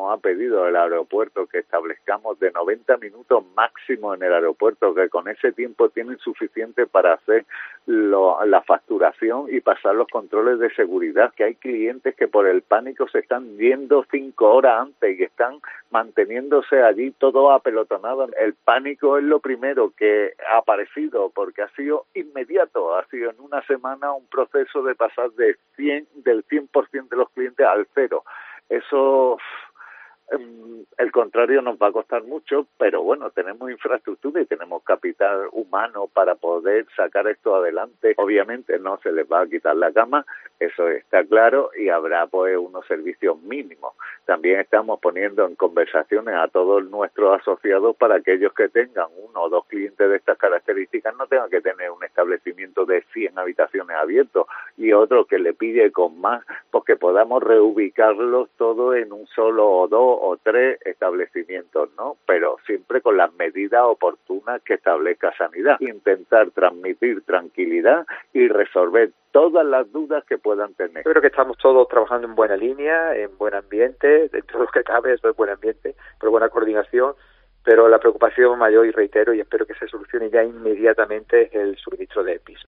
nos ha pedido el aeropuerto que establezcamos de 90 minutos máximo en el aeropuerto, que con ese tiempo tienen suficiente para hacer la facturación y pasar los controles de seguridad, que hay clientes que por el pánico se están yendo 5 horas antes y están manteniéndose allí todo apelotonado. El pánico es lo primero que ha aparecido porque ha sido inmediato, ha sido en una semana un proceso de pasar del 100% de los clientes al cero. Eso, el contrario, nos va a costar mucho, pero bueno, tenemos infraestructura y tenemos capital humano para poder sacar esto adelante. Obviamente no se les va a quitar la cama, eso está claro, y habrá pues unos servicios mínimos. También estamos poniendo en conversaciones a todos nuestros asociados para aquellos que tengan 1 o 2 clientes de estas características no tengan que tener un establecimiento de 100 habitaciones abiertos y otro que le pille con más, porque podamos reubicarlos todos en un solo o 2 o 3 establecimientos, ¿no? Pero siempre con las medidas oportunas que establezca Sanidad. Intentar transmitir tranquilidad y resolver todas las dudas que puedan tener. Yo creo que estamos todos trabajando en buena línea, en buen ambiente, dentro de lo que cabe, eso es buen ambiente, pero buena coordinación, pero la preocupación mayor, y reitero, y espero que se solucione ya inmediatamente, es el suministro de EPIs.